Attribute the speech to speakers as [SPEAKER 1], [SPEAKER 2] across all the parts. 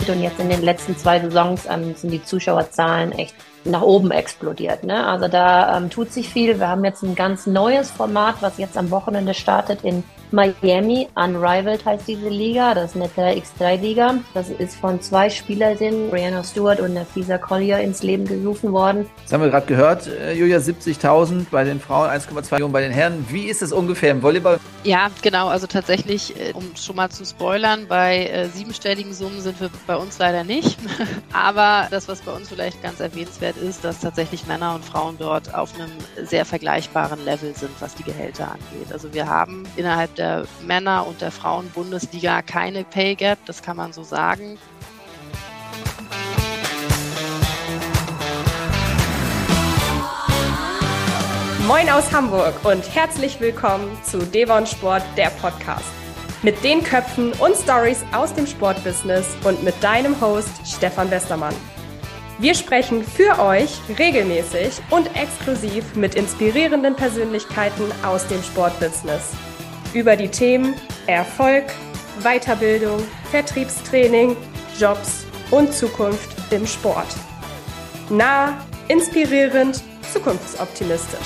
[SPEAKER 1] Und jetzt in den letzten 2 Saisons sind die Zuschauerzahlen echt nach oben explodiert. Ne? Also da tut sich viel. Wir haben jetzt ein ganz neues Format, was jetzt am Wochenende startet in Miami. Unrivaled heißt diese Liga. Das ist eine 3x3-Liga. Das ist von 2 Spielerinnen, Brianna Stewart und Nafisa Collier, ins Leben gerufen worden.
[SPEAKER 2] Das haben wir gerade gehört, Julia, 70.000 bei den Frauen, 1,2 Millionen bei den Herren. Wie ist es ungefähr im Volleyball?
[SPEAKER 3] Ja, genau. Also tatsächlich, um schon mal zu spoilern, bei siebenstelligen Summen sind wir bei uns leider nicht. Aber das, was bei uns vielleicht ganz erwähnenswert ist, dass tatsächlich Männer und Frauen dort auf einem sehr vergleichbaren Level sind, was die Gehälter angeht. Also wir haben innerhalb der Männer- und der Frauen-Bundesliga keine Pay Gap, das kann man so sagen.
[SPEAKER 4] Moin aus Hamburg und herzlich willkommen zu Devon Sport, der Podcast. Mit den Köpfen und Stories aus dem Sportbusiness und mit deinem Host Stefan Westermann. Wir sprechen für euch regelmäßig und exklusiv mit inspirierenden Persönlichkeiten aus dem Sportbusiness. Über die Themen Erfolg, Weiterbildung, Vertriebstraining, Jobs und Zukunft im Sport. Nah, inspirierend, zukunftsoptimistisch.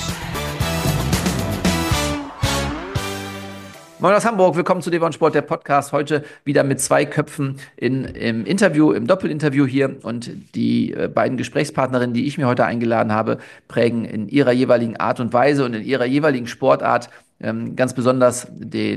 [SPEAKER 2] Moin aus Hamburg, willkommen zu Devon Sport, der Podcast. Heute wieder mit 2 Köpfen im Interview, im Doppelinterview hier. Und die beiden Gesprächspartnerinnen, die ich mir heute eingeladen habe, prägen in ihrer jeweiligen Art und Weise und in ihrer jeweiligen Sportart ganz besonders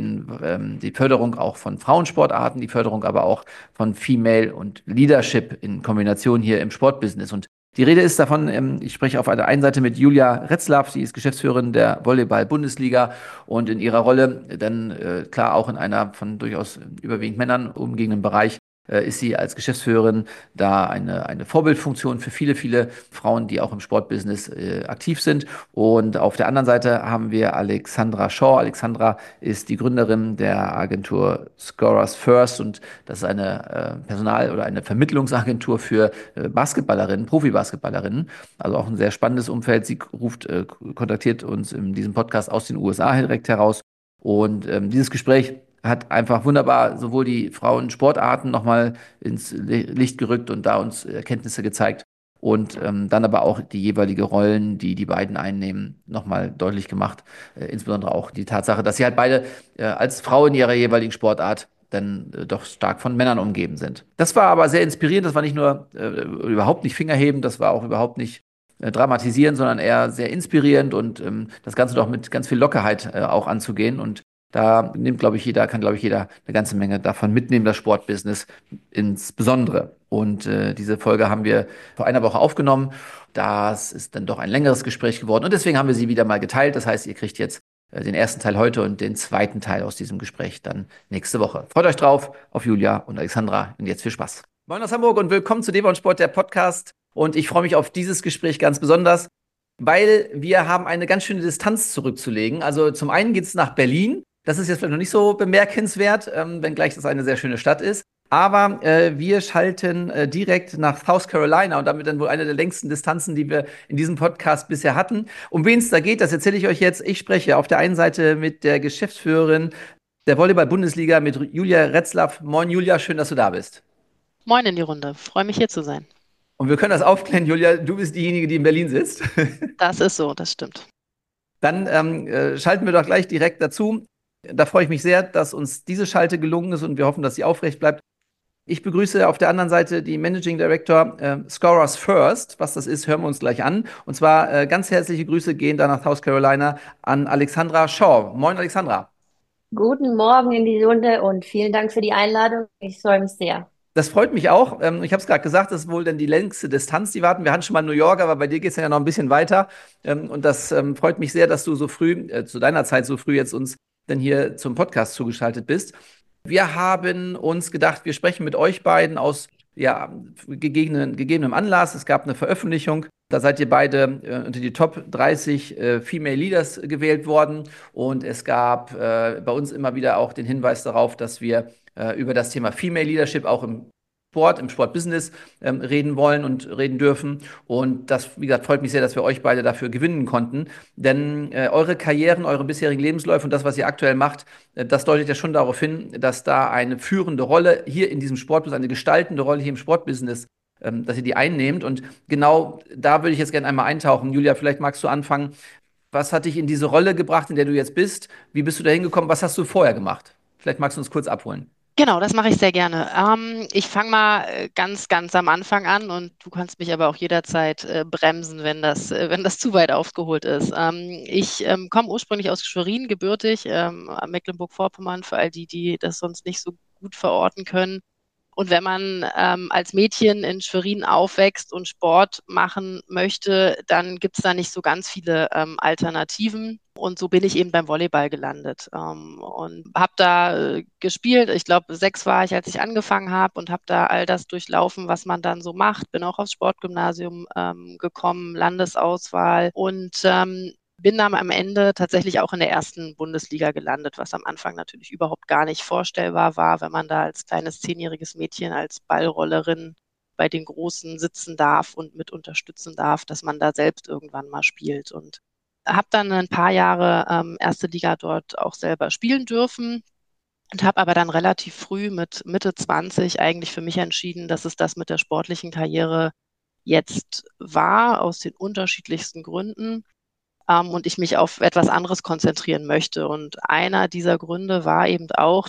[SPEAKER 2] die Förderung auch von Frauensportarten, die Förderung aber auch von Female und Leadership in Kombination hier im Sportbusiness. Und die Rede ist davon, ich spreche auf der einen Seite mit Julia Retzlaff, sie ist Geschäftsführerin der Volleyball-Bundesliga und in ihrer Rolle dann klar auch in einer von durchaus überwiegend Männern umgebenden Bereich ist sie als Geschäftsführerin da eine Vorbildfunktion für viele, viele Frauen, die auch im Sportbusiness aktiv sind. Und auf der anderen Seite haben wir Alexandra Shaw. Alexandra ist die Gründerin der Agentur Scorers First und das ist eine Personal- oder eine Vermittlungsagentur für Basketballerinnen, Profibasketballerinnen. Also auch ein sehr spannendes Umfeld. Sie kontaktiert uns in diesem Podcast aus den USA direkt heraus. Und dieses Gespräch hat einfach wunderbar sowohl die Frauensportarten nochmal ins Licht gerückt und da uns Erkenntnisse gezeigt und dann aber auch die jeweilige Rollen, die die beiden einnehmen, nochmal deutlich gemacht. Insbesondere auch die Tatsache, dass sie halt beide als Frau in ihrer jeweiligen Sportart dann doch stark von Männern umgeben sind. Das war aber sehr inspirierend, das war nicht nur überhaupt nicht fingerhebend, das war auch überhaupt nicht dramatisieren, sondern eher sehr inspirierend und das Ganze doch mit ganz viel Lockerheit auch anzugehen. Und da kann, glaube ich, jeder eine ganze Menge davon mitnehmen, das Sportbusiness insbesondere. Und diese Folge haben wir vor einer Woche aufgenommen. Das ist dann doch ein längeres Gespräch geworden und deswegen haben wir sie wieder mal geteilt. Das heißt, ihr kriegt jetzt den ersten Teil heute und den zweiten Teil aus diesem Gespräch dann nächste Woche. Freut euch drauf auf Julia und Alexandra und jetzt viel Spaß. Moin aus Hamburg und willkommen zu Devon Sport, der Podcast. Und ich freue mich auf dieses Gespräch ganz besonders, weil wir haben eine ganz schöne Distanz zurückzulegen. Also zum einen geht es nach Berlin. Das ist jetzt vielleicht noch nicht so bemerkenswert, wenngleich das eine sehr schöne Stadt ist. Aber wir schalten direkt nach South Carolina und damit dann wohl eine der längsten Distanzen, die wir in diesem Podcast bisher hatten. Um wen es da geht, das erzähle ich euch jetzt. Ich spreche auf der einen Seite mit der Geschäftsführerin der Volleyball-Bundesliga, mit Julia Retzlaff. Moin Julia, schön, dass du da bist.
[SPEAKER 3] Moin in die Runde. Freue mich hier zu sein.
[SPEAKER 2] Und wir können das aufklären, Julia, du bist diejenige, die in Berlin sitzt.
[SPEAKER 3] Das ist so, das stimmt.
[SPEAKER 2] Dann schalten wir doch gleich direkt dazu. Da freue ich mich sehr, dass uns diese Schalte gelungen ist und wir hoffen, dass sie aufrecht bleibt. Ich begrüße auf der anderen Seite die Managing Director Scorers First. Was das ist, hören wir uns gleich an. Und zwar ganz herzliche Grüße gehen da nach South Carolina an Alexandra Shaw. Moin, Alexandra.
[SPEAKER 1] Guten Morgen in die Runde und vielen Dank für die Einladung. Ich freue mich sehr.
[SPEAKER 2] Das freut mich auch. Ich habe es gerade gesagt, das ist wohl dann die längste Distanz, die wir hatten. Wir hatten schon mal New York, aber bei dir geht es ja noch ein bisschen weiter. Und das freut mich sehr, dass du so früh, zu deiner Zeit so früh jetzt uns denn hier zum Podcast zugeschaltet bist. Wir haben uns gedacht, wir sprechen mit euch beiden aus ja, gegebenem Anlass. Es gab eine Veröffentlichung. Da seid ihr beide unter die Top 30 Female Leaders gewählt worden. Und es gab bei uns immer wieder auch den Hinweis darauf, dass wir über das Thema Female Leadership auch im Sport, im Sportbusiness reden wollen und reden dürfen. Und das, wie gesagt, freut mich sehr, dass wir euch beide dafür gewinnen konnten. Denn eure Karrieren, eure bisherigen Lebensläufe und das, was ihr aktuell macht, das deutet ja schon darauf hin, dass da eine führende Rolle hier in diesem Sportbusiness, eine gestaltende Rolle hier im Sportbusiness, dass ihr die einnehmt. Und genau da würde ich jetzt gerne einmal eintauchen. Julia, vielleicht magst du anfangen. Was hat dich in diese Rolle gebracht, in der du jetzt bist? Wie bist du da hingekommen? Was hast du vorher gemacht? Vielleicht magst du uns kurz abholen.
[SPEAKER 3] Genau, das mache ich sehr gerne. Ich fange mal ganz am Anfang an und du kannst mich aber auch jederzeit bremsen, wenn das zu weit aufgeholt ist. Ich komme ursprünglich aus Schwerin, gebürtig, Mecklenburg-Vorpommern, für all die, die das sonst nicht so gut verorten können. Und wenn man als Mädchen in Schwerin aufwächst und Sport machen möchte, dann gibt es da nicht so ganz viele Alternativen. Und so bin ich eben beim Volleyball gelandet und habe da gespielt. Ich glaube, 6 war ich, als ich angefangen habe und habe da all das durchlaufen, was man dann so macht. Bin auch aufs Sportgymnasium gekommen, Landesauswahl und bin dann am Ende tatsächlich auch in der ersten Bundesliga gelandet, was am Anfang natürlich überhaupt gar nicht vorstellbar war, wenn man da als kleines 10-jähriges Mädchen als Ballrollerin bei den Großen sitzen darf und mit unterstützen darf, dass man da selbst irgendwann mal spielt. Und habe dann ein paar Jahre erste Liga dort auch selber spielen dürfen und habe aber dann relativ früh mit Mitte 20 eigentlich für mich entschieden, dass es das mit der sportlichen Karriere jetzt war, aus den unterschiedlichsten Gründen und ich mich auf etwas anderes konzentrieren möchte. Und einer dieser Gründe war eben auch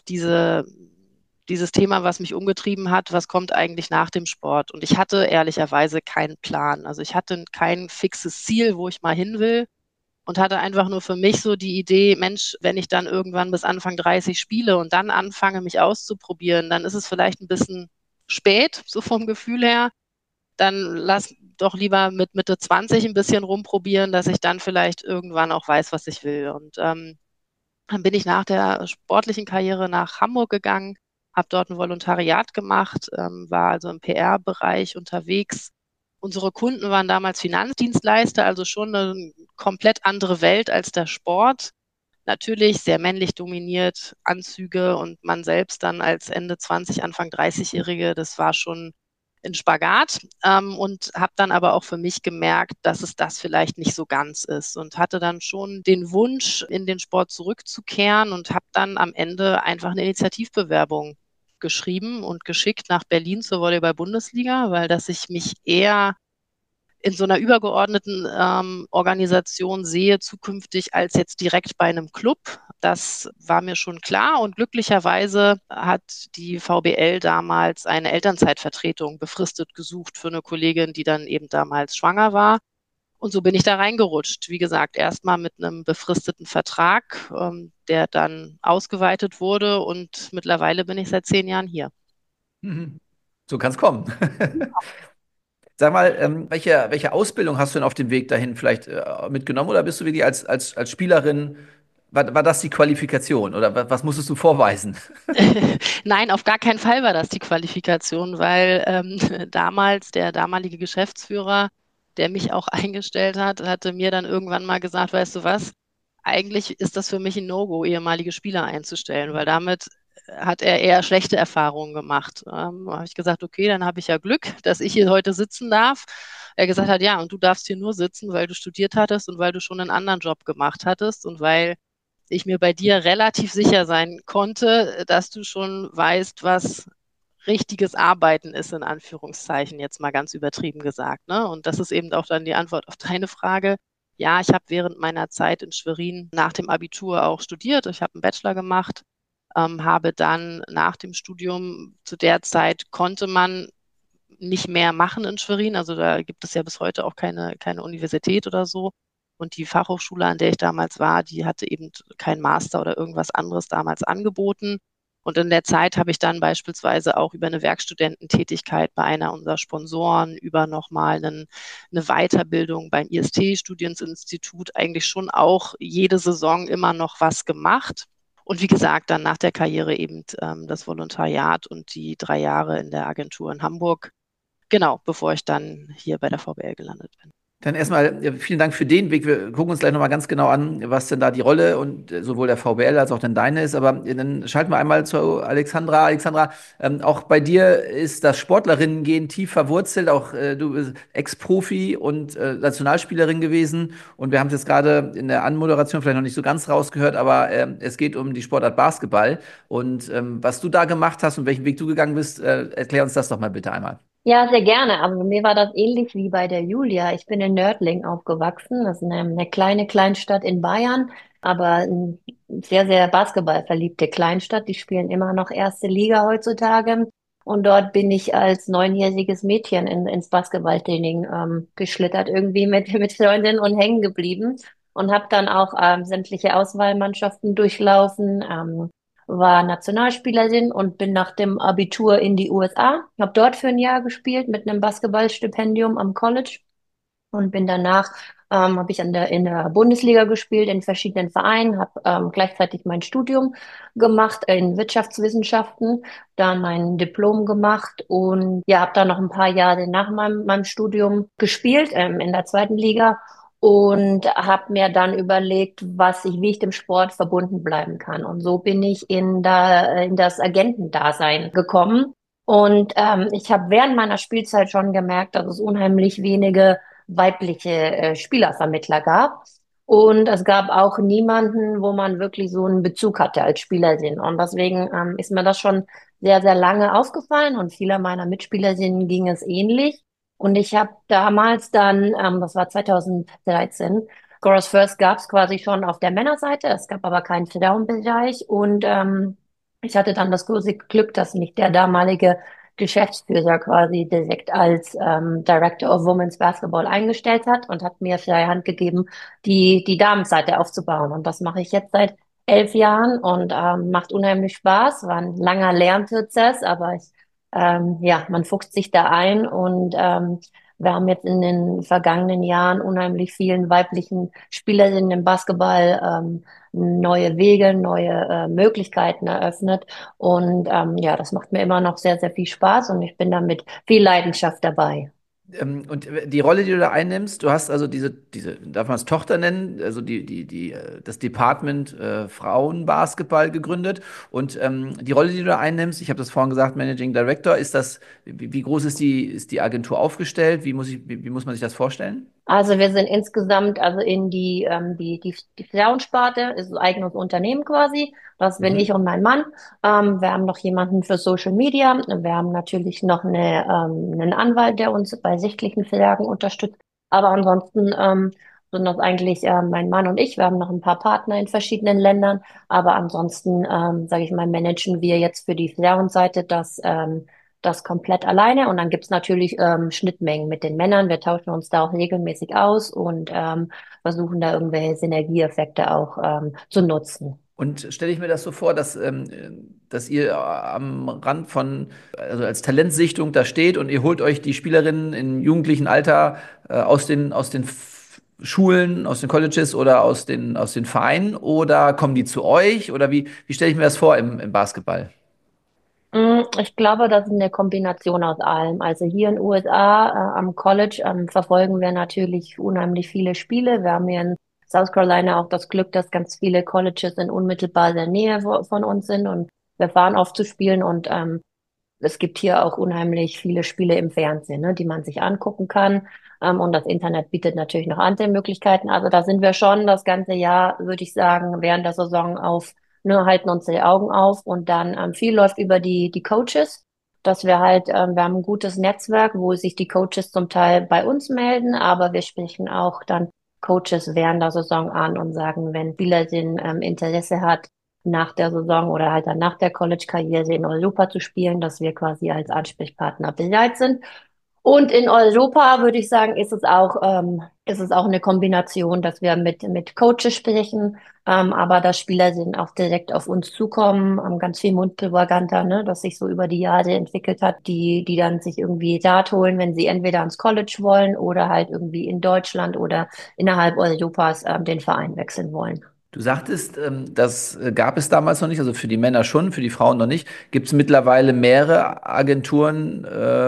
[SPEAKER 3] dieses Thema, was mich umgetrieben hat, was kommt eigentlich nach dem Sport? Und ich hatte ehrlicherweise keinen Plan. Also ich hatte kein fixes Ziel, wo ich mal hin will und hatte einfach nur für mich so die Idee, Mensch, wenn ich dann irgendwann bis Anfang 30 spiele und dann anfange, mich auszuprobieren, dann ist es vielleicht ein bisschen spät, so vom Gefühl her. Dann lass doch lieber mit Mitte 20 ein bisschen rumprobieren, dass ich dann vielleicht irgendwann auch weiß, was ich will. Und dann bin ich nach der sportlichen Karriere nach Hamburg gegangen, habe dort ein Volontariat gemacht, war also im PR-Bereich unterwegs. Unsere Kunden waren damals Finanzdienstleister, also schon eine komplett andere Welt als der Sport. Natürlich sehr männlich dominiert, Anzüge und man selbst dann als Ende 20, Anfang 30-Jährige, das war schon ein Spagat und habe dann aber auch für mich gemerkt, dass es das vielleicht nicht so ganz ist und hatte dann schon den Wunsch, in den Sport zurückzukehren und habe dann am Ende einfach eine Initiativbewerbung geschrieben und geschickt nach Berlin zur Volleyball-Bundesliga, weil dass ich mich eher in so einer übergeordneten Organisation sehe zukünftig als jetzt direkt bei einem Club. Das war mir schon klar und glücklicherweise hat die VBL damals eine Elternzeitvertretung befristet gesucht für eine Kollegin, die dann eben damals schwanger war. Und so bin ich da reingerutscht. Wie gesagt, erstmal mit einem befristeten Vertrag, der dann ausgeweitet wurde und mittlerweile bin ich seit 10 Jahren hier.
[SPEAKER 2] Mhm. So kann es kommen. Sag mal, welche Ausbildung hast du denn auf dem Weg dahin vielleicht mitgenommen oder bist du wirklich als Spielerin, war das die Qualifikation oder was musstest du vorweisen?
[SPEAKER 3] Nein, auf gar keinen Fall war das die Qualifikation, weil damals der damalige Geschäftsführer, der mich auch eingestellt hat, hatte mir dann irgendwann mal gesagt, weißt du was, eigentlich ist das für mich ein No-Go, ehemalige Spieler einzustellen, weil damit hat er eher schlechte Erfahrungen gemacht. Habe ich gesagt, okay, dann habe ich ja Glück, dass ich hier heute sitzen darf. Er gesagt hat, ja, und du darfst hier nur sitzen, weil du studiert hattest und weil du schon einen anderen Job gemacht hattest und weil ich mir bei dir relativ sicher sein konnte, dass du schon weißt, was richtiges Arbeiten ist, in Anführungszeichen, jetzt mal ganz übertrieben gesagt. Ne? Und das ist eben auch dann die Antwort auf deine Frage. Ja, ich habe während meiner Zeit in Schwerin nach dem Abitur auch studiert. Ich habe einen Bachelor gemacht, habe dann nach dem Studium, zu der Zeit konnte man nicht mehr machen in Schwerin. Also da gibt es ja bis heute auch keine Universität oder so. Und die Fachhochschule, an der ich damals war, die hatte eben kein Master oder irgendwas anderes damals angeboten. Und in der Zeit habe ich dann beispielsweise auch über eine Werkstudententätigkeit bei einer unserer Sponsoren, über nochmal eine Weiterbildung beim IST-Studiensinstitut eigentlich schon auch jede Saison immer noch was gemacht. Und wie gesagt, dann nach der Karriere eben das Volontariat und die 3 Jahre in der Agentur in Hamburg. Genau, bevor ich dann hier bei der VBL gelandet bin.
[SPEAKER 2] Dann erstmal vielen Dank für den Weg. Wir gucken uns gleich nochmal ganz genau an, was denn da die Rolle und sowohl der VBL als auch dann deine ist. Aber dann schalten wir einmal zu Alexandra. Alexandra, auch bei dir ist das Sportlerinnen-Gen tief verwurzelt. Auch du bist Ex-Profi und Nationalspielerin gewesen. Und wir haben es jetzt gerade in der Anmoderation vielleicht noch nicht so ganz rausgehört, aber es geht um die Sportart Basketball. Und was du da gemacht hast und welchen Weg du gegangen bist, erklär uns das doch mal bitte einmal.
[SPEAKER 1] Ja, sehr gerne. Also bei mir war das ähnlich wie bei der Julia. Ich bin in Nördling aufgewachsen. Das ist eine kleine Kleinstadt in Bayern, aber eine sehr, sehr basketballverliebte Kleinstadt. Die spielen immer noch erste Liga heutzutage. Und dort bin ich als neunjähriges Mädchen ins Basketballtraining geschlittert, irgendwie mit Freundinnen und hängen geblieben. Und habe dann auch sämtliche Auswahlmannschaften durchlaufen. War Nationalspielerin und bin nach dem Abitur in die USA. Habe dort für ein Jahr gespielt mit einem Basketballstipendium am College und bin danach habe ich in der Bundesliga gespielt in verschiedenen Vereinen, habe gleichzeitig mein Studium gemacht in Wirtschaftswissenschaften, dann mein Diplom gemacht und ja, habe dann noch ein paar Jahre nach meinem Studium gespielt in der zweiten Liga und habe mir dann überlegt, wie ich dem Sport verbunden bleiben kann. Und so bin ich in das Agentendasein gekommen. Und ich habe während meiner Spielzeit schon gemerkt, dass es unheimlich wenige weibliche Spielervermittler gab. Und es gab auch niemanden, wo man wirklich so einen Bezug hatte als Spielerin. Und deswegen ist mir das schon sehr, sehr lange aufgefallen und viele meiner Mitspielerinnen ging es ähnlich. Und ich habe damals dann, das war 2013, Girls First gab es quasi schon auf der Männerseite, es gab aber keinen Frauenbereich. Und ich hatte dann das große Glück, dass mich der damalige Geschäftsführer quasi direkt als Director of Women's Basketball eingestellt hat und hat mir freie Hand gegeben, die Damenseite aufzubauen. Und das mache ich jetzt seit 11 Jahren und macht unheimlich Spaß. War ein langer Lernprozess, aber ja, man fuchst sich da ein und wir haben jetzt in den vergangenen Jahren unheimlich vielen weiblichen Spielerinnen im Basketball neue Wege, neue Möglichkeiten eröffnet. Und ja, das macht mir immer noch sehr, sehr viel Spaß und ich bin da mit viel Leidenschaft dabei.
[SPEAKER 2] Und die Rolle, die du da einnimmst, du hast also darf man es Tochter nennen, also das Department Frauenbasketball gegründet. Und die Rolle, die du da einnimmst, ich habe das vorhin gesagt, Managing Director, wie groß ist die Agentur aufgestellt? Wie muss man sich das vorstellen?
[SPEAKER 1] Also wir sind insgesamt also in die Frauensparte, ist ein eigenes Unternehmen quasi. Das bin
[SPEAKER 2] Mhm.
[SPEAKER 1] ich und mein Mann. Wir haben noch jemanden für Social Media. Wir haben natürlich noch einen Anwalt, der uns bei sichtlichen Verlagen unterstützt. Aber ansonsten sind das eigentlich mein Mann und ich. Wir haben noch ein paar Partner in verschiedenen Ländern. Aber ansonsten, sage ich mal, managen wir jetzt für die Frauenseite das komplett alleine. Und dann gibt's natürlich Schnittmengen mit den Männern. Wir tauschen uns da auch regelmäßig aus und versuchen da irgendwelche Synergieeffekte auch zu nutzen.
[SPEAKER 2] Und stelle ich mir das so vor, dass ihr am Rand also als Talentsichtung da steht und ihr holt euch die Spielerinnen im jugendlichen Alter aus den Schulen, aus den Colleges oder aus den Vereinen oder kommen die zu euch? Oder wie stelle ich mir das vor im Basketball?
[SPEAKER 1] Ich glaube, das ist eine Kombination aus allem. Also hier in den USA am College verfolgen wir natürlich unheimlich viele Spiele. Wir haben hier in South Carolina auch das Glück, dass ganz viele Colleges in unmittelbarer Nähe von uns sind und wir fahren oft zu spielen und es gibt hier auch unheimlich viele Spiele im Fernsehen, ne, die man sich angucken kann. Und das Internet bietet natürlich noch andere Möglichkeiten. Also da sind wir schon das ganze Jahr, würde ich sagen, während der Saison ne, halten uns die Augen auf. Und dann viel läuft über die Coaches, dass wir halt, wir haben ein gutes Netzwerk, wo sich die Coaches zum Teil bei uns melden, aber wir sprechen auch dann Coaches während der Saison an und sagen, wenn Spielerin Interesse hat, nach der Saison oder halt dann nach der College-Karriere in Europa zu spielen, dass wir quasi als Ansprechpartner bereit sind. Und in Europa würde ich sagen, ist es auch eine Kombination, dass wir mit Coaches sprechen, aber dass Spieler sind auch direkt auf uns zukommen, ganz viel Mundpropaganda, ne, das sich so über die Jahre entwickelt hat, die dann sich irgendwie Rat holen, wenn sie entweder ans College wollen oder halt irgendwie in Deutschland oder innerhalb Europas, den Verein wechseln wollen.
[SPEAKER 2] Du sagtest, das gab es damals noch nicht, also für die Männer schon, für die Frauen noch nicht. Gibt es mittlerweile mehrere Agenturen,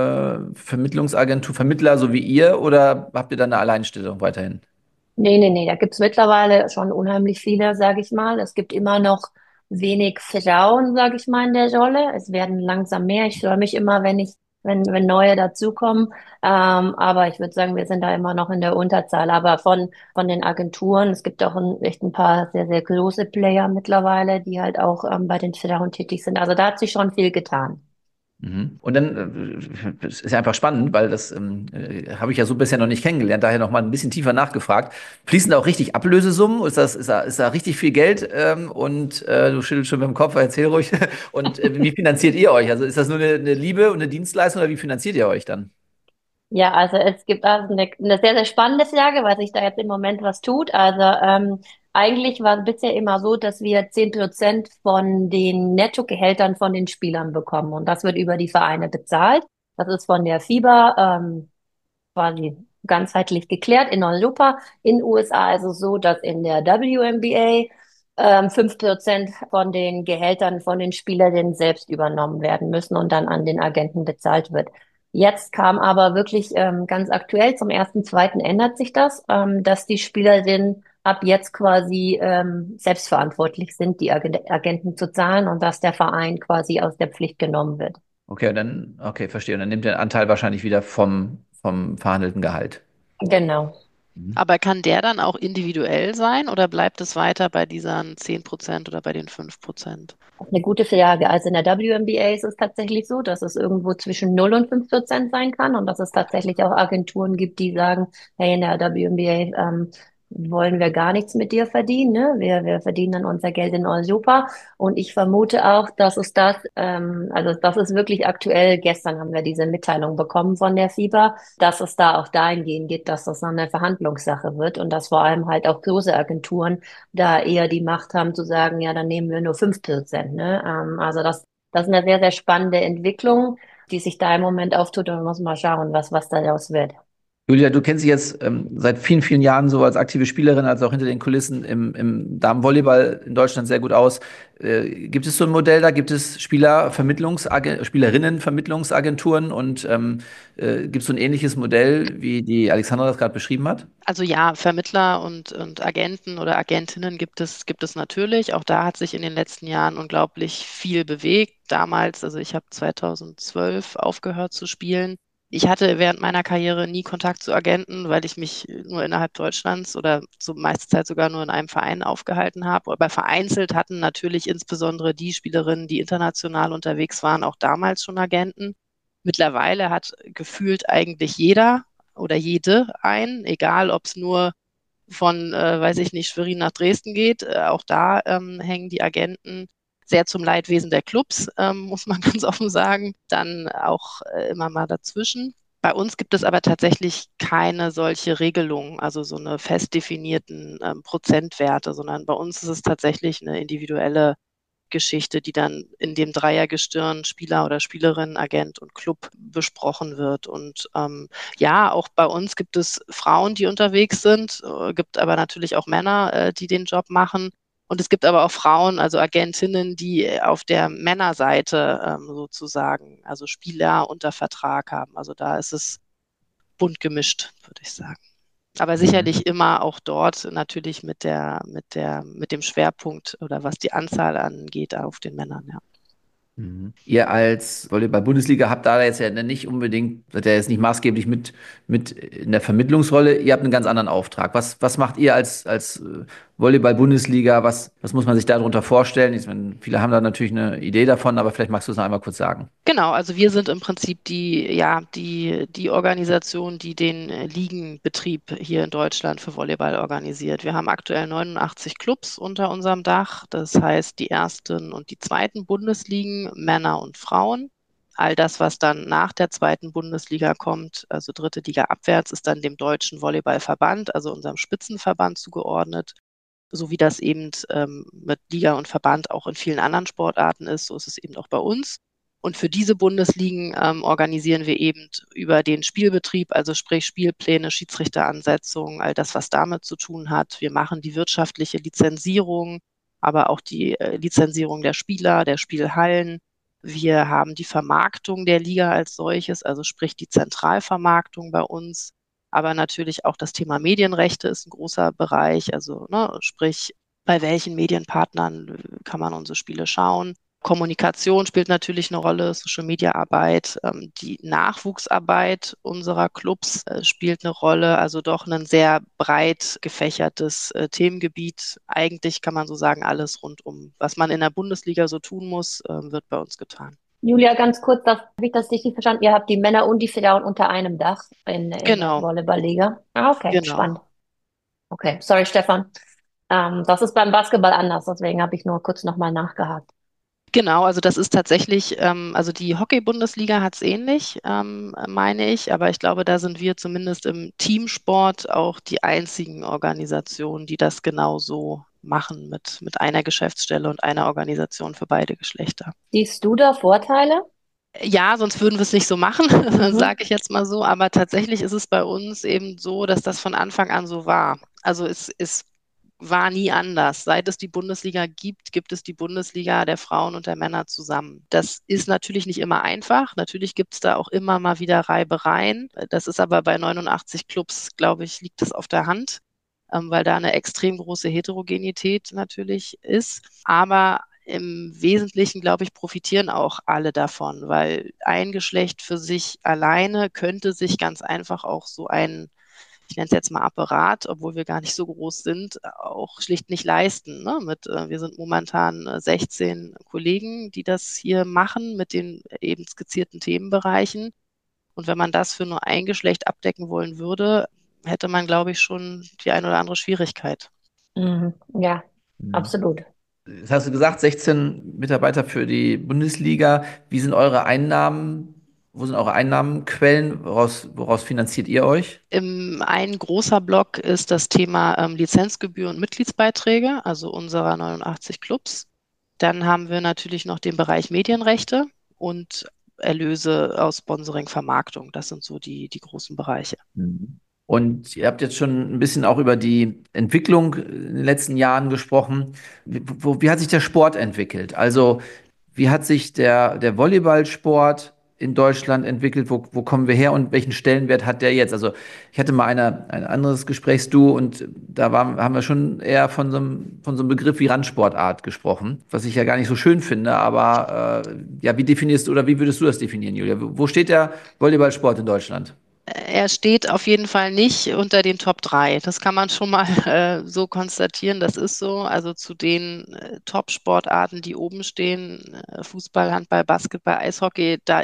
[SPEAKER 2] Vermittler, so wie ihr, oder habt ihr da eine Alleinstellung weiterhin?
[SPEAKER 1] Nee, da gibt's mittlerweile schon unheimlich viele, sage ich mal. Es gibt immer noch wenig Frauen, sage ich mal, in der Rolle. Es werden langsam mehr. Ich freue mich immer, wenn neue dazukommen. Aber ich würde sagen, wir sind da immer noch in der Unterzahl. Aber von den Agenturen, es gibt auch echt ein paar sehr, sehr große Player mittlerweile, die halt auch bei den Frauen tätig sind. Also da hat sich schon viel getan.
[SPEAKER 2] Mhm. Und dann es ist ja einfach spannend, weil das habe ich ja so bisher noch nicht kennengelernt, daher noch mal ein bisschen tiefer nachgefragt. Fließen da auch richtig Ablösesummen? Ist da richtig viel Geld? Und du schüttelst schon mit dem Kopf, erzähl ruhig. Und wie finanziert ihr euch? Also ist das nur eine Liebe und eine Dienstleistung oder wie finanziert ihr euch dann?
[SPEAKER 1] Ja, also es gibt also eine sehr, sehr spannende Frage, weil sich da jetzt im Moment was tut. Also eigentlich war es bisher immer so, dass wir 10% von den Nettogehältern von den Spielern bekommen. Und das wird über die Vereine bezahlt. Das ist von der FIBA quasi ganzheitlich geklärt in Europa. In USA ist es so, dass in der WNBA 5% von den Gehältern von den Spielerinnen selbst übernommen werden müssen und dann an den Agenten bezahlt wird. Jetzt kam aber wirklich ganz aktuell, zum 1.2. ändert sich das, dass die Spielerinnen ab jetzt quasi selbstverantwortlich sind, die Agenten zu zahlen und dass der Verein quasi aus der Pflicht genommen wird.
[SPEAKER 2] Okay, okay, verstehe. Und dann nimmt der Anteil wahrscheinlich wieder vom verhandelten Gehalt.
[SPEAKER 1] Genau.
[SPEAKER 2] Mhm.
[SPEAKER 3] Aber kann der dann auch individuell sein oder bleibt es weiter bei diesen 10% oder bei den 5%?
[SPEAKER 1] Das ist eine gute Frage. Also in der WNBA ist es tatsächlich so, dass es irgendwo zwischen 0 und 5% sein kann und dass es tatsächlich auch Agenturen gibt, die sagen, hey, in der WNBA wollen wir gar nichts mit dir verdienen, ne? Wir verdienen dann unser Geld in Europa. Und ich vermute auch, dass es also das ist wirklich aktuell, gestern haben wir diese Mitteilung bekommen von der FIBA, dass es da auch dahingehend geht, dass das dann eine Verhandlungssache wird und dass vor allem halt auch große Agenturen da eher die Macht haben zu sagen, ja, dann nehmen wir nur 5%. Ne? Also das ist eine sehr, sehr spannende Entwicklung, die sich da im Moment auftut und man muss mal schauen, was daraus wird.
[SPEAKER 2] Julia, du kennst dich jetzt seit vielen, vielen Jahren so als aktive Spielerin, als auch hinter den Kulissen im Damenvolleyball in Deutschland sehr gut aus. Gibt es so ein Modell da? Gibt es Spielerinnenvermittlungsagenturen und gibt es so ein ähnliches Modell, wie die Alexandra das gerade beschrieben hat?
[SPEAKER 3] Also ja, Vermittler und Agenten oder Agentinnen gibt es natürlich. Auch da hat sich in den letzten Jahren unglaublich viel bewegt. Damals, also ich habe 2012 aufgehört zu spielen. Ich hatte während meiner Karriere nie Kontakt zu Agenten, weil ich mich nur innerhalb Deutschlands oder so meiste Zeit sogar nur in einem Verein aufgehalten habe. Aber vereinzelt hatten natürlich insbesondere die Spielerinnen, die international unterwegs waren, auch damals schon Agenten. Mittlerweile hat gefühlt eigentlich jeder oder jede ein, egal ob es nur von, weiß ich nicht, Schwerin nach Dresden geht. Auch da hängen die Agenten sehr zum Leidwesen der Clubs, muss man ganz offen sagen, dann auch immer mal dazwischen. Bei uns gibt es aber tatsächlich keine solche Regelung, also so eine fest definierten Prozentwerte, sondern bei uns ist es tatsächlich eine individuelle Geschichte, die dann in dem Dreiergestirn Spieler oder Spielerin, Agent und Club besprochen wird. Und ja, auch bei uns gibt es Frauen, die unterwegs sind, gibt aber natürlich auch Männer, die den Job machen. Und es gibt aber auch Frauen, also Agentinnen, die auf der Männerseite sozusagen, also Spieler unter Vertrag haben. Also da ist es bunt gemischt, würde ich sagen. Aber
[SPEAKER 2] Mhm.
[SPEAKER 3] sicherlich immer auch dort natürlich mit dem Schwerpunkt oder was die Anzahl angeht auf den Männern, ja.
[SPEAKER 2] Mhm. Ihr als Volleyball-Bundesliga habt da jetzt ja nicht unbedingt, seid ja jetzt nicht maßgeblich mit in der Vermittlungsrolle, ihr habt einen ganz anderen Auftrag. Was macht ihr als Volleyball-Bundesliga? Was muss man sich darunter vorstellen? Ich meine, viele haben da natürlich eine Idee davon, aber vielleicht magst du es noch einmal kurz sagen.
[SPEAKER 3] Genau, also wir sind im Prinzip die Organisation, die den Ligenbetrieb hier in Deutschland für Volleyball organisiert. Wir haben aktuell 89 Clubs unter unserem Dach. Das heißt, die ersten und die zweiten Bundesligen, Männer und Frauen. All das, was dann nach der zweiten Bundesliga kommt, also dritte Liga abwärts, ist dann dem Deutschen Volleyballverband, also unserem Spitzenverband zugeordnet. So wie das eben mit Liga und Verband auch in vielen anderen Sportarten ist, so ist es eben auch bei uns. Und für diese Bundesligen organisieren wir eben über den Spielbetrieb, also sprich Spielpläne, Schiedsrichteransetzungen, all das, was damit zu tun hat. Wir machen die wirtschaftliche Lizenzierung, aber auch die Lizenzierung der Spieler, der Spielhallen. Wir haben die Vermarktung der Liga als solches, also sprich die Zentralvermarktung bei uns. Aber natürlich auch das Thema Medienrechte ist ein großer Bereich, also sprich, bei welchen Medienpartnern kann man unsere Spiele schauen. Kommunikation spielt natürlich eine Rolle, Social-Media-Arbeit, die Nachwuchsarbeit unserer Clubs spielt eine Rolle, also doch ein sehr breit gefächertes Themengebiet. Eigentlich kann man so sagen, alles rundum. Was man in der Bundesliga so tun muss, wird bei uns getan.
[SPEAKER 1] Julia, ganz kurz, habe ich das richtig verstanden? Ihr habt die Männer und die Frauen unter einem Dach in der
[SPEAKER 3] Genau,
[SPEAKER 1] Volleyballliga. Ah, okay,
[SPEAKER 3] genau.
[SPEAKER 1] spannend. Okay, sorry, Stefan. Das ist beim Basketball anders, deswegen habe ich nur kurz nochmal nachgehakt.
[SPEAKER 3] Genau, also das ist tatsächlich, also die Hockey-Bundesliga hat es ähnlich, meine ich, aber ich glaube, da sind wir zumindest im Teamsport auch die einzigen Organisationen, die das genau so machen mit einer Geschäftsstelle und einer Organisation für beide Geschlechter.
[SPEAKER 1] Siehst du da Vorteile?
[SPEAKER 3] Ja, sonst würden wir es nicht so machen,
[SPEAKER 1] Mhm.
[SPEAKER 3] sage ich jetzt mal so. Aber tatsächlich ist es bei uns eben so, dass das von Anfang an so war. Also es war nie anders. Seit es die Bundesliga gibt, gibt es die Bundesliga der Frauen und der Männer zusammen. Das ist natürlich nicht immer einfach. Natürlich gibt es da auch immer mal wieder Reibereien. Das ist aber bei 89 Clubs, glaube ich, liegt das auf der Hand, weil da eine extrem große Heterogenität natürlich ist. Aber im Wesentlichen, glaube ich, profitieren auch alle davon, weil ein Geschlecht für sich alleine könnte sich ganz einfach auch so ein, ich nenne es jetzt mal Apparat, obwohl wir gar nicht so groß sind, auch schlicht nicht leisten. Ne? Wir sind momentan 16 Kollegen, die das hier machen mit den eben skizzierten Themenbereichen. Und wenn man das für nur ein Geschlecht abdecken wollen würde, hätte man, glaube ich, schon die ein oder andere Schwierigkeit.
[SPEAKER 1] Mhm. Ja,
[SPEAKER 2] Mhm.
[SPEAKER 1] absolut.
[SPEAKER 2] Jetzt hast du gesagt, 16 Mitarbeiter für die Bundesliga. Wie sind eure Einnahmen? Wo sind eure Einnahmenquellen? Woraus finanziert ihr euch?
[SPEAKER 3] Ein großer Block ist das Thema Lizenzgebühr und Mitgliedsbeiträge, also unserer 89 Clubs. Dann haben wir natürlich noch den Bereich Medienrechte und Erlöse aus Sponsoring, Vermarktung. Das sind so die großen Bereiche.
[SPEAKER 2] Mhm. Und ihr habt jetzt schon ein bisschen auch über die Entwicklung in den letzten Jahren gesprochen. Wie hat sich der Sport entwickelt? Also, wie hat sich der Volleyballsport in Deutschland entwickelt? Wo kommen wir her und welchen Stellenwert hat der jetzt? Also, ich hatte mal ein anderes Gesprächsduo und haben wir schon eher von so einem Begriff wie Randsportart gesprochen, was ich ja gar nicht so schön finde. Aber ja, wie definierst du oder wie würdest du das definieren, Julia? Wo steht der Volleyballsport in Deutschland?
[SPEAKER 3] Er steht auf jeden Fall nicht unter den Top 3. Das kann man schon mal so konstatieren. Das ist so. Also zu den Top-Sportarten, die oben stehen, Fußball, Handball, Basketball, Eishockey, da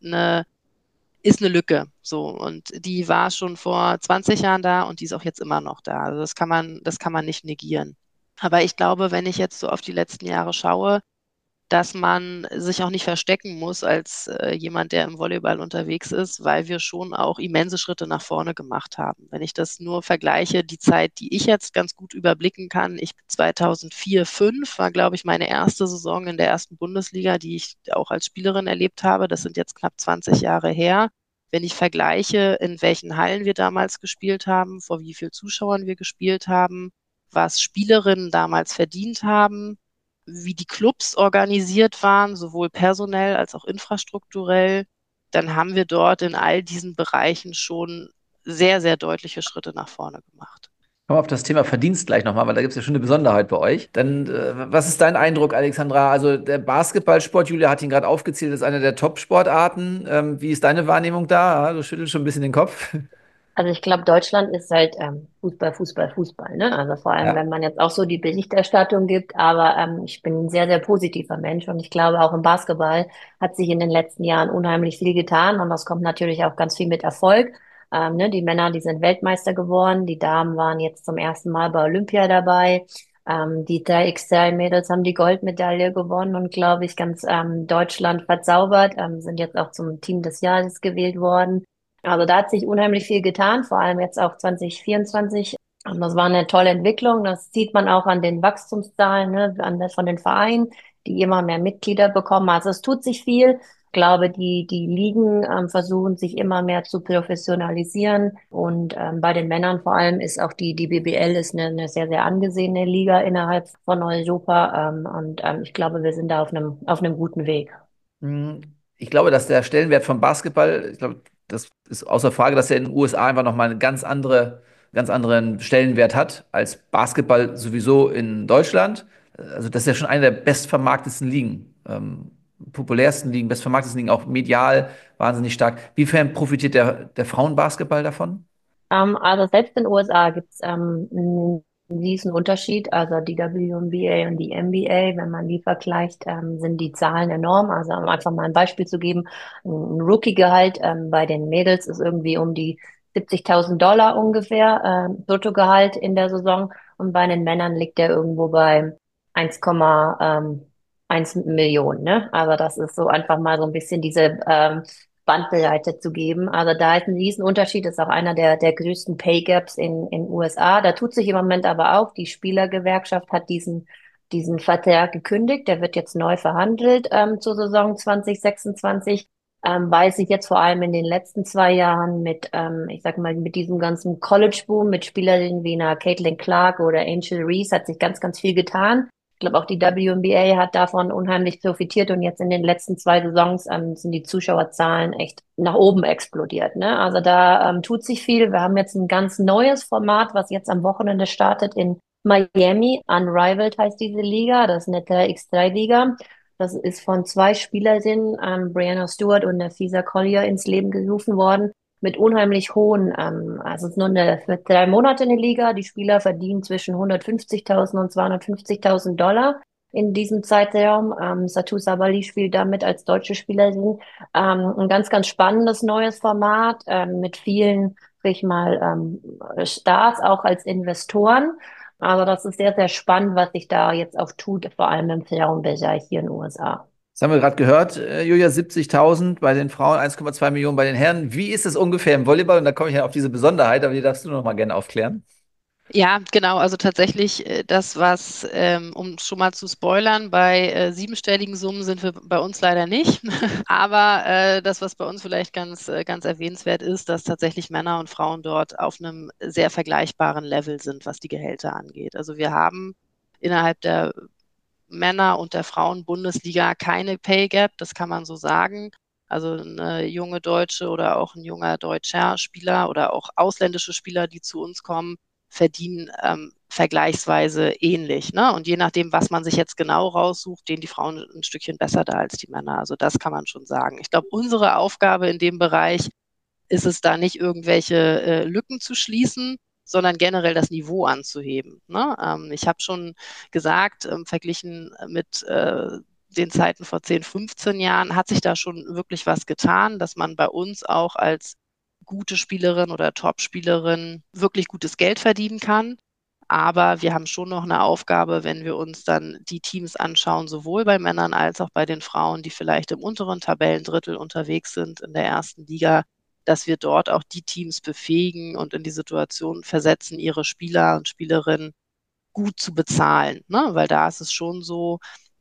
[SPEAKER 3] ist eine Lücke. So. Und die war schon vor 20 Jahren da und die ist auch jetzt immer noch da. Also das kann man nicht negieren. Aber ich glaube, wenn ich jetzt so auf die letzten Jahre schaue, dass man sich auch nicht verstecken muss als jemand, der im Volleyball unterwegs ist, weil wir schon auch immense Schritte nach vorne gemacht haben. Wenn ich das nur vergleiche, die Zeit, die ich jetzt ganz gut überblicken kann, 2004, 2005 war, glaube ich, meine erste Saison in der ersten Bundesliga, die ich auch als Spielerin erlebt habe. Das sind jetzt knapp 20 Jahre her. Wenn ich vergleiche, in welchen Hallen wir damals gespielt haben, vor wie vielen Zuschauern wir gespielt haben, was Spielerinnen damals verdient haben, wie die Clubs organisiert waren, sowohl personell als auch infrastrukturell, dann haben wir dort in all diesen Bereichen schon sehr, sehr deutliche Schritte nach vorne gemacht.
[SPEAKER 2] Kommen wir auf das Thema Verdienst gleich nochmal, weil da gibt es ja schon eine Besonderheit bei euch. Dann, was ist dein Eindruck, Alexandra? Also der Basketballsport, Julia hat ihn gerade aufgezählt, ist eine der Top-Sportarten. Wie ist deine Wahrnehmung da? Ja, du schüttelst schon ein bisschen den Kopf.
[SPEAKER 1] Also ich glaube, Deutschland ist halt Fußball, Fußball, Fußball, ne? Also vor allem,
[SPEAKER 2] Ja.
[SPEAKER 1] wenn man jetzt auch so die Berichterstattung gibt, aber ich bin ein sehr, sehr positiver Mensch und ich glaube, auch im Basketball hat sich in den letzten Jahren unheimlich viel getan und das kommt natürlich auch ganz viel mit Erfolg. Ne? Die Männer, die sind Weltmeister geworden, die Damen waren jetzt zum ersten Mal bei Olympia dabei. Die 3x3-Mädels haben die Goldmedaille gewonnen und glaube ich ganz Deutschland verzaubert, sind jetzt auch zum Team des Jahres gewählt worden. Also da hat sich unheimlich viel getan, vor allem jetzt auch 2024. Und das war eine tolle Entwicklung. Das sieht man auch an den Wachstumszahlen, ne, von den Vereinen, die immer mehr Mitglieder bekommen. Also es tut sich viel. Ich glaube, die Ligen versuchen sich immer mehr zu professionalisieren und bei den Männern vor allem ist auch die BBL ist eine sehr, sehr angesehene Liga innerhalb von Europa und ich glaube, wir sind da auf einem guten Weg.
[SPEAKER 2] Ich glaube, dass der Stellenwert von Basketball, ich glaube, das ist außer Frage, dass er in den USA einfach nochmal einen ganz anderen Stellenwert hat als Basketball sowieso in Deutschland. Also das ist ja schon eine der bestvermarktesten Ligen, populärsten Ligen, bestvermarktesten Ligen, auch medial wahnsinnig stark. Wiefern profitiert der Frauenbasketball davon?
[SPEAKER 1] Also selbst in den USA gibt es einen riesen Unterschied. Also die WNBA und die NBA, wenn man die vergleicht, sind die Zahlen enorm. Also um einfach mal ein Beispiel zu geben, ein Rookie-Gehalt bei den Mädels ist irgendwie um die $70.000 ungefähr, Bruttogehalt in der Saison. Und bei den Männern liegt der irgendwo bei 1,1 Millionen, ne? Also das ist so einfach mal so ein bisschen diese Bandbreite zu geben. Also da ist ein Riesenunterschied, ist auch einer der größten Pay Gaps in USA. Da tut sich im Moment aber auch, die Spielergewerkschaft hat diesen Vertrag gekündigt, der wird jetzt neu verhandelt zur Saison 2026. Weil sich jetzt vor allem in den letzten 2 Jahren ich sag mal, mit diesem ganzen College-Boom, mit Spielerinnen wie einer Caitlin Clark oder Angel Reese hat sich ganz, ganz viel getan. Ich glaube, auch die WNBA hat davon unheimlich profitiert und jetzt in den letzten 2 Saisons sind die Zuschauerzahlen echt nach oben explodiert, ne? Also da tut sich viel. Wir haben jetzt ein ganz neues Format, was jetzt am Wochenende startet in Miami. Unrivaled heißt diese Liga. Das ist eine 3x3-Liga. Das ist von 2 Spielerinnen, Brianna Stewart und Nafisa Collier, ins Leben gerufen worden mit unheimlich hohen, also es ist nur für 3 Monate eine Liga. Die Spieler verdienen zwischen 150.000 und 250.000 Dollar in diesem Zeitraum. Satou Sabali spielt damit als deutsche Spielerin. Ein ganz, ganz spannendes neues Format mit vielen, sag ich mal, Stars auch als Investoren. Aber das ist sehr, sehr spannend, was sich da jetzt auch tut, vor allem im Frauenbereich hier in den USA.
[SPEAKER 2] Das haben wir gerade gehört, Julia, 70.000 bei den Frauen, 1,2 Millionen bei den Herren. Wie ist es ungefähr im Volleyball? Und da komme ich ja auf diese Besonderheit, aber die darfst du noch mal gerne aufklären.
[SPEAKER 3] Ja, genau. Also tatsächlich das, was, um schon mal zu spoilern, bei siebenstelligen Summen sind wir bei uns leider nicht. Aber das, was bei uns vielleicht ganz erwähnenswert ist, dass tatsächlich Männer und Frauen dort auf einem sehr vergleichbaren Level sind, was die Gehälter angeht. Also wir haben innerhalb der Männer- und der Frauen-Bundesliga keine Pay Gap, das kann man so sagen. Also eine junge deutsche oder auch ein junger deutscher Spieler oder auch ausländische Spieler, die zu uns kommen, verdienen vergleichsweise ähnlich. Ne? Und je nachdem, was man sich jetzt genau raussucht, stehen die Frauen ein Stückchen besser da als die Männer. Also das kann man schon sagen. Ich glaube, unsere Aufgabe in dem Bereich ist es da nicht irgendwelche Lücken zu schließen, sondern generell das Niveau anzuheben. Ne? Ich habe schon gesagt, verglichen mit den Zeiten vor 10, 15 Jahren hat sich da schon wirklich was getan, dass man bei uns auch als gute Spielerin oder Top-Spielerin wirklich gutes Geld verdienen kann. Aber wir haben schon noch eine Aufgabe, wenn wir uns dann die Teams anschauen, sowohl bei Männern als auch bei den Frauen, die vielleicht im unteren Tabellendrittel unterwegs sind in der ersten Liga, dass wir dort auch die Teams befähigen und in die Situation versetzen, ihre Spieler und Spielerinnen gut zu bezahlen. Ne? Weil da ist es schon so,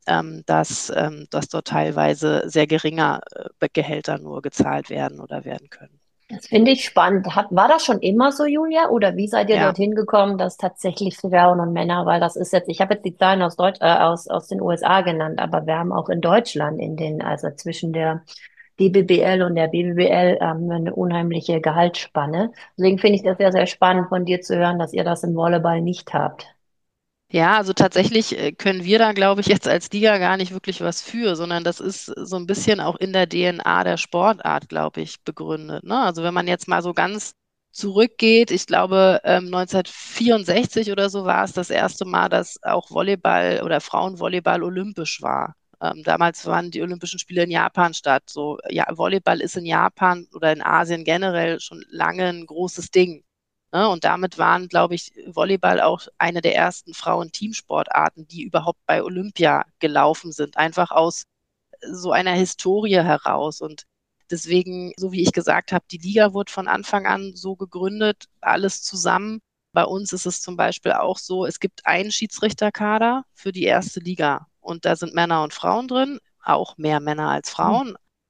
[SPEAKER 3] dass dort teilweise sehr geringe Gehälter nur gezahlt werden oder werden können.
[SPEAKER 1] Das finde ich spannend. War das schon immer so, Julia? Oder wie seid ihr
[SPEAKER 3] Ja.
[SPEAKER 1] dorthin gekommen, dass tatsächlich Frauen und Männer, weil das ist jetzt, ich habe jetzt die Zahlen aus den USA genannt, aber wir haben auch in Deutschland also zwischen der DBBL und der BBBL eine unheimliche Gehaltsspanne. Deswegen finde ich das sehr, sehr spannend von dir zu hören, dass ihr das im Volleyball nicht habt.
[SPEAKER 3] Ja, also tatsächlich können wir da, glaube ich, jetzt als Liga gar nicht wirklich was für, sondern das ist so ein bisschen auch in der DNA der Sportart, glaube ich, begründet. Ne? Also wenn man jetzt mal so ganz zurückgeht, ich glaube 1964 oder so war es das erste Mal, dass auch Volleyball oder Frauenvolleyball olympisch war. Damals waren die Olympischen Spiele in Japan statt. So, ja, Volleyball ist in Japan oder in Asien generell schon lange ein großes Ding. Ne? Und damit waren, glaube ich, Volleyball auch eine der ersten Frauen-Teamsportarten, die überhaupt bei Olympia gelaufen sind, einfach aus so einer Historie heraus. Und deswegen, so wie ich gesagt habe, die Liga wurde von Anfang an so gegründet, alles zusammen. Bei uns ist es zum Beispiel auch so, es gibt einen Schiedsrichterkader für die erste Liga und da sind Männer und Frauen drin, auch mehr Männer als Frauen.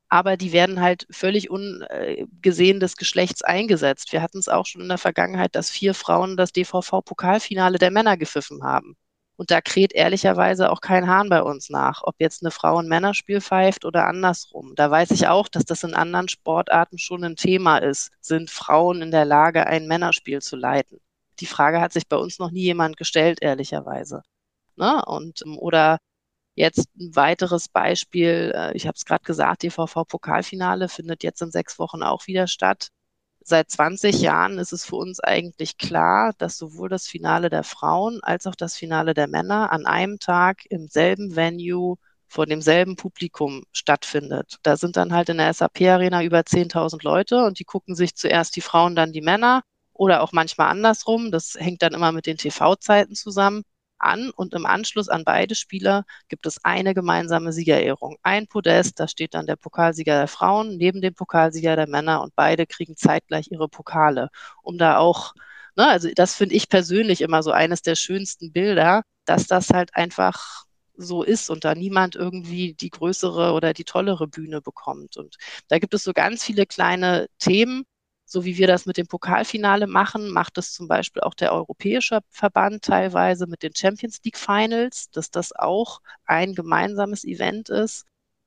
[SPEAKER 3] aber die werden halt völlig ungesehen des Geschlechts eingesetzt. Wir hatten es auch schon in der Vergangenheit, dass 4 Frauen das DVV-Pokalfinale der Männer gepfiffen haben. Und da kräht ehrlicherweise auch kein Hahn bei uns nach, ob jetzt eine Frau ein Männerspiel pfeift oder andersrum. Da weiß ich auch, dass das in anderen Sportarten schon ein Thema ist. Sind Frauen in der Lage, ein Männerspiel zu leiten? Die Frage hat sich bei uns noch nie jemand gestellt, ehrlicherweise. Ne? Oder jetzt ein weiteres Beispiel, ich habe es gerade gesagt, DVV-Pokalfinale findet jetzt in 6 Wochen auch wieder statt. Seit 20 Jahren ist es für uns eigentlich klar, dass sowohl das Finale der Frauen als auch das Finale der Männer an einem Tag im selben Venue vor demselben Publikum stattfindet. Da sind dann halt in der SAP-Arena über 10.000 Leute und die gucken sich zuerst die Frauen, dann die Männer oder auch manchmal andersrum. Das hängt dann immer mit den TV-Zeiten zusammen an und im Anschluss an beide Spieler gibt es eine gemeinsame Siegerehrung. Ein Podest, da steht dann der Pokalsieger der Frauen neben dem Pokalsieger der Männer und beide kriegen zeitgleich ihre Pokale, um da auch, ne, also das finde ich persönlich immer so eines der schönsten Bilder, dass das halt einfach so ist und da niemand irgendwie die größere oder die tollere Bühne bekommt. Und da gibt es so ganz viele kleine Themen, so wie wir das mit dem Pokalfinale machen, macht es zum Beispiel auch der Europäische Verband teilweise mit den Champions League Finals, dass das auch ein gemeinsames Event ist.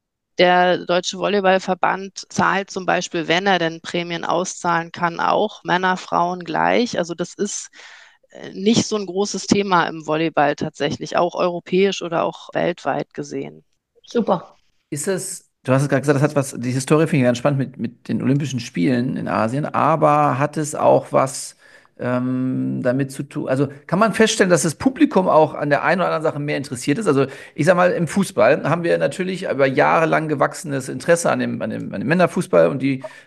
[SPEAKER 3] Der Deutsche Volleyballverband zahlt zum Beispiel, wenn er denn Prämien auszahlen kann, auch Männer, Frauen gleich. Also das ist nicht so ein großes Thema im Volleyball tatsächlich, auch europäisch oder auch weltweit gesehen.
[SPEAKER 1] Super.
[SPEAKER 2] Ist es, du hast es gerade gesagt, das hat was, die Historie finde ich ganz spannend mit den Olympischen Spielen in Asien, aber hat es auch was damit zu tun? Also kann man feststellen, dass das Publikum auch an der einen oder anderen Sache mehr interessiert ist? Also ich sag mal, im Fußball haben wir natürlich über Jahre lang gewachsenes Interesse an dem Männerfußball und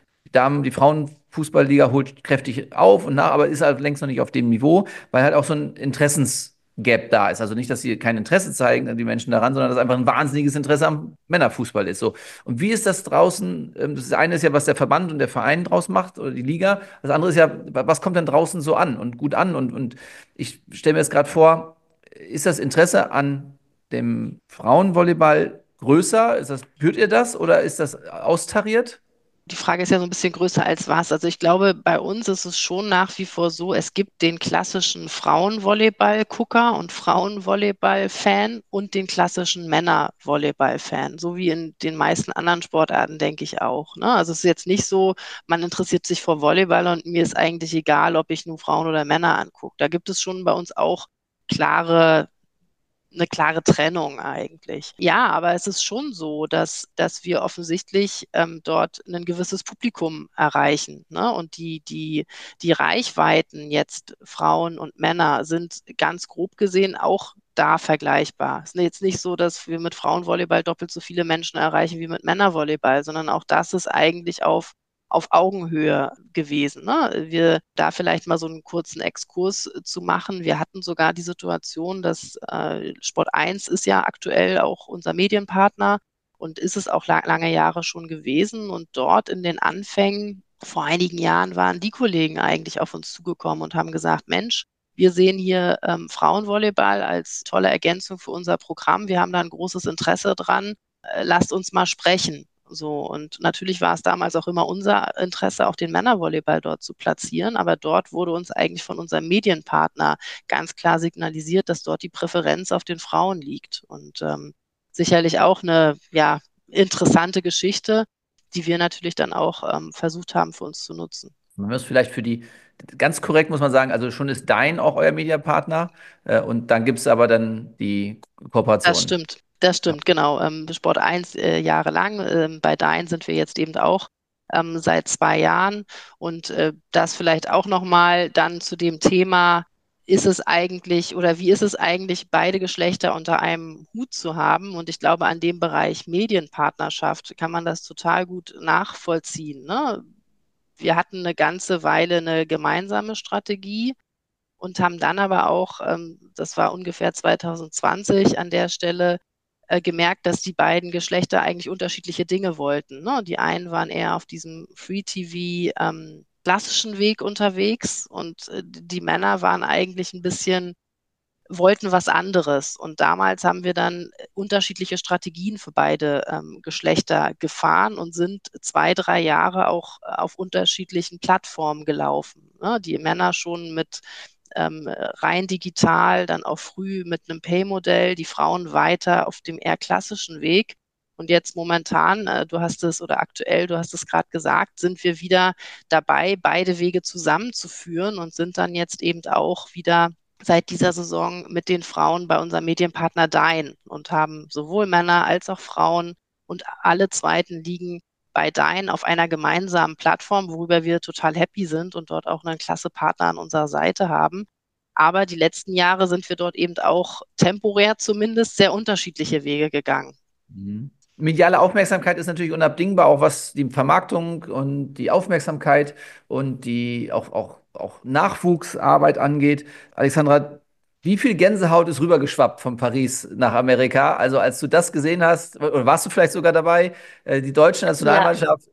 [SPEAKER 2] die Frauenfußballliga holt kräftig auf und nach, aber ist halt längst noch nicht auf dem Niveau, weil halt auch so ein Interessensgap da ist. Also nicht, dass sie kein Interesse zeigen, die Menschen daran, sondern dass einfach ein wahnsinniges Interesse am Männerfußball ist. So. Und wie ist das draußen? Das eine ist ja, was der Verband und der Verein draus macht oder die Liga. Das andere ist ja, was kommt denn draußen so an und gut an? Und ich stelle mir jetzt gerade vor, ist das Interesse an dem Frauenvolleyball größer? Spürt ihr das oder ist das austariert?
[SPEAKER 3] Die Frage ist ja so ein bisschen größer als was. Also ich glaube, bei uns ist es schon nach wie vor so, es gibt den klassischen Frauenvolleyball-Gucker und Frauenvolleyball-Fan und den klassischen Männer-Volleyball-Fan, so wie in den meisten anderen Sportarten, denke ich auch. Ne? Also es ist jetzt nicht so, man interessiert sich für Volleyball und mir ist eigentlich egal, ob ich nur Frauen oder Männer angucke. Da gibt es schon bei uns auch klare eine klare Trennung eigentlich. Ja, aber es ist schon so, dass wir offensichtlich dort ein gewisses Publikum erreichen. Ne? Und die Reichweiten jetzt Frauen und Männer sind ganz grob gesehen auch da vergleichbar. Es ist jetzt nicht so, dass wir mit Frauenvolleyball doppelt so viele Menschen erreichen wie mit Männervolleyball, sondern auch das ist eigentlich auf Augenhöhe gewesen. Ne? Wir da vielleicht mal so einen kurzen Exkurs zu machen. Wir hatten sogar die Situation, dass Sport 1 ist ja aktuell auch unser Medienpartner und ist es auch lange Jahre schon gewesen. Und dort in den Anfängen vor einigen Jahren waren die Kollegen eigentlich auf uns zugekommen und haben gesagt, Mensch, wir sehen hier Frauenvolleyball als tolle Ergänzung für unser Programm. Wir haben da ein großes Interesse dran. Lasst uns mal sprechen. So, und natürlich war es damals auch immer unser Interesse, auch den Männervolleyball dort zu platzieren, aber dort wurde uns eigentlich von unserem Medienpartner ganz klar signalisiert, dass dort die Präferenz auf den Frauen liegt. Und sicherlich auch eine ja, interessante Geschichte, die wir natürlich dann auch versucht haben für uns zu nutzen.
[SPEAKER 2] Man muss vielleicht ganz korrekt muss man sagen, also schon ist Dein auch euer Mediapartner und dann gibt es aber dann die
[SPEAKER 3] Das
[SPEAKER 2] Kooperation.
[SPEAKER 3] stimmt. Das
[SPEAKER 2] Ja.
[SPEAKER 3] stimmt, genau. Sport 1 jahrelang. Bei Dein sind wir jetzt eben auch seit 2 Jahren. Und das vielleicht auch nochmal dann zu dem Thema, ist es eigentlich oder wie ist es eigentlich, beide Geschlechter unter einem Hut zu haben? Und ich glaube, an dem Bereich Medienpartnerschaft kann man das total gut nachvollziehen. Ne? Wir hatten eine ganze Weile eine gemeinsame Strategie und haben dann aber auch, das war ungefähr 2020 an der Stelle, gemerkt, dass die beiden Geschlechter eigentlich unterschiedliche Dinge wollten. Ne? Die einen waren eher auf diesem Free-TV klassischen Weg unterwegs und die Männer waren eigentlich ein bisschen wollten was anderes. Und damals haben wir dann unterschiedliche Strategien für beide Geschlechter gefahren und sind 2, 3 Jahre auch auf unterschiedlichen Plattformen gelaufen. Ne? Die Männer schon mit rein digital, dann auch früh mit einem Pay-Modell, die Frauen weiter auf dem eher klassischen Weg. Und jetzt momentan, du hast es gerade gesagt, sind wir wieder dabei, beide Wege zusammenzuführen und sind dann jetzt eben auch wieder seit dieser Saison mit den Frauen bei unserem Medienpartner Dine und haben sowohl Männer als auch Frauen und alle zweiten liegen bei Dine auf einer gemeinsamen Plattform, worüber wir total happy sind und dort auch einen klasse Partner an unserer Seite haben. Aber die letzten Jahre sind wir dort eben auch temporär zumindest sehr unterschiedliche Wege gegangen.
[SPEAKER 2] Mhm. Mediale Aufmerksamkeit ist natürlich unabdingbar, auch was die Vermarktung und die Aufmerksamkeit und die auch Nachwuchsarbeit angeht. Alexandra, wie viel Gänsehaut ist rübergeschwappt von Paris nach Amerika? Also als du das gesehen hast, oder warst du vielleicht sogar dabei, die deutsche
[SPEAKER 1] Ja.
[SPEAKER 2] Nationalmannschaft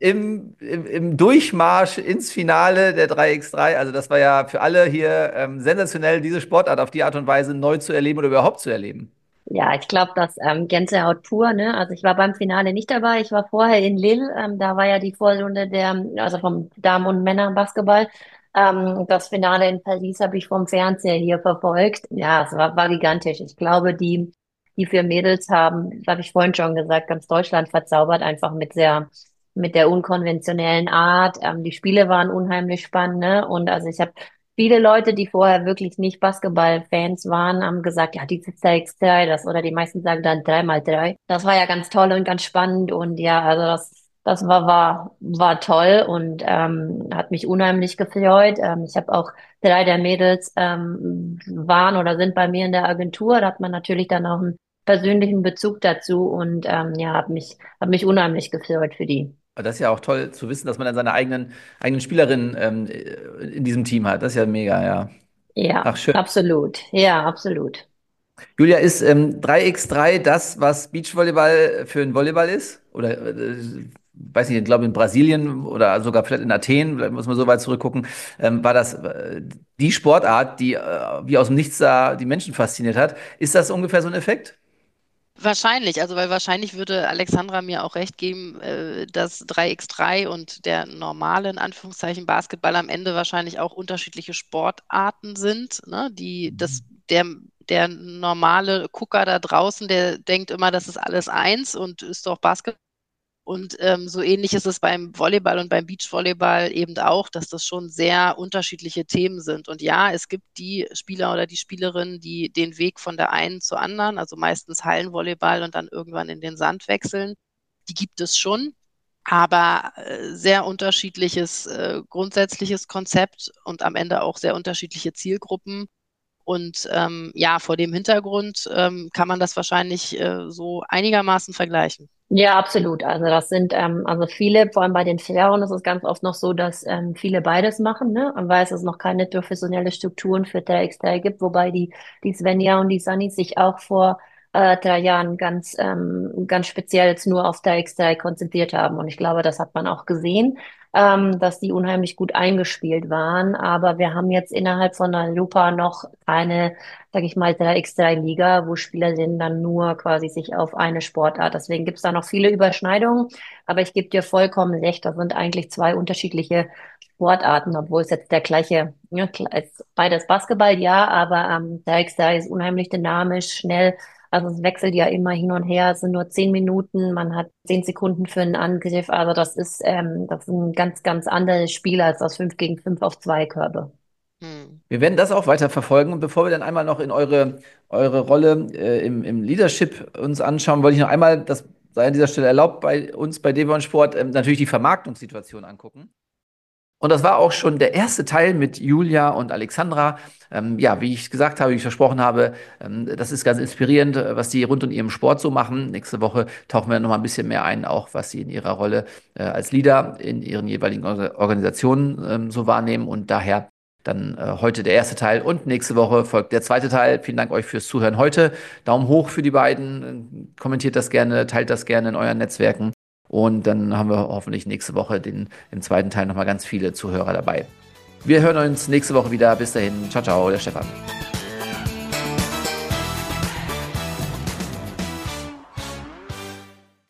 [SPEAKER 2] im Durchmarsch ins Finale der 3x3, also das war ja für alle hier sensationell, diese Sportart auf die Art und Weise neu zu erleben oder überhaupt zu erleben.
[SPEAKER 1] Ja, ich glaube, das Gänsehaut pur, ne? Also ich war beim Finale nicht dabei, ich war vorher in Lille, da war ja die Vorrunde also vom Damen- und Männerbasketball. Das Finale in Paris habe ich vom Fernseher hier verfolgt. Ja, war gigantisch. Ich glaube, die 4 Mädels haben, das habe ich vorhin schon gesagt, ganz Deutschland verzaubert, einfach mit der unkonventionellen Art. Die Spiele waren unheimlich spannend, ne? Und also ich habe viele Leute, die vorher wirklich nicht Basketball-Fans waren, haben gesagt, ja, dieses 3x3, oder die meisten sagen dann 3x3. Das war ja ganz toll und ganz spannend und ja, also das war toll und hat mich unheimlich gefreut. Ich habe auch 3 der Mädels waren oder sind bei mir in der Agentur. Da hat man natürlich dann auch einen persönlichen Bezug dazu und ja, hab mich unheimlich gefreut für die.
[SPEAKER 2] Aber das ist ja auch toll zu wissen, dass man dann seine eigenen Spielerinnen in diesem Team hat. Das ist ja mega, ja.
[SPEAKER 1] Ja,
[SPEAKER 2] Ach, schön.
[SPEAKER 1] absolut. Ja, absolut.
[SPEAKER 2] Julia, ist 3x3 das, was Beachvolleyball für ein Volleyball ist? Oder, weiß nicht, ich glaube in Brasilien oder sogar vielleicht in Athen, vielleicht muss man so weit zurückgucken, war das die Sportart, die wie aus dem Nichts da die Menschen fasziniert hat. Ist das ungefähr so ein Effekt?
[SPEAKER 3] Wahrscheinlich, also weil wahrscheinlich würde Alexandra mir auch recht geben, dass 3x3 und der normale, in Anführungszeichen, Basketball am Ende wahrscheinlich auch unterschiedliche Sportarten sind. Ne? Der normale Gucker da draußen, der denkt immer, das ist alles eins und ist doch Basketball. Und so ähnlich ist es beim Volleyball und beim Beachvolleyball eben auch, dass das schon sehr unterschiedliche Themen sind. Und ja, es gibt die Spieler oder die Spielerinnen, die den Weg von der einen zur anderen, also meistens Hallenvolleyball und dann irgendwann in den Sand wechseln. Die gibt es schon, aber sehr unterschiedliches grundsätzliches Konzept und am Ende auch sehr unterschiedliche Zielgruppen. Und ja, vor dem Hintergrund kann man das wahrscheinlich so einigermaßen vergleichen.
[SPEAKER 1] Ja, absolut. Also das sind also viele, vor allem bei den Frauen ist es ganz oft noch so, dass viele beides machen, ne? Weil es noch keine professionelle Strukturen für 3x3 gibt, wobei die Svenja und die Sunny sich auch vor 3 Jahren ganz speziell jetzt nur auf 3x3 konzentriert haben. Und ich glaube, das hat man auch gesehen, dass die unheimlich gut eingespielt waren. Aber wir haben jetzt innerhalb von Europa noch keine, sag ich mal, 3x3-Liga, wo Spielerinnen dann nur quasi sich auf eine Sportart. Deswegen gibt's da noch viele Überschneidungen. Aber ich gebe dir vollkommen recht, das sind eigentlich 2 unterschiedliche Sportarten, obwohl es jetzt der gleiche, ja, ist beides Basketball, ja, aber 3x3 ist unheimlich dynamisch, schnell. Also es wechselt ja immer hin und her, es sind nur 10 Minuten, man hat 10 Sekunden für einen Angriff. Also das ist ein ganz anderes Spiel als das 5 gegen 5 auf Zweikörbe.
[SPEAKER 3] Hm.
[SPEAKER 2] Wir werden das auch weiter verfolgen. Und bevor wir dann einmal noch in eure Rolle im Leadership uns anschauen, wollte ich noch einmal, das sei an dieser Stelle erlaubt, bei uns bei Devon Sport natürlich die Vermarktungssituation angucken. Und das war auch schon der erste Teil mit Julia und Alexandra. Ja, wie ich gesagt habe, wie ich versprochen habe, das ist ganz inspirierend, was die rund um ihren Sport so machen. Nächste Woche tauchen wir noch mal ein bisschen mehr ein, auch was sie in ihrer Rolle als Leader in ihren jeweiligen Organisationen so wahrnehmen. Und daher dann heute der erste Teil und nächste Woche folgt der zweite Teil. Vielen Dank euch fürs Zuhören heute. Daumen hoch für die beiden. Kommentiert das gerne, teilt das gerne in euren Netzwerken. Und dann haben wir hoffentlich nächste Woche im zweiten Teil nochmal ganz viele Zuhörer dabei. Wir hören uns nächste Woche wieder. Bis dahin. Ciao, ciao, der Stefan.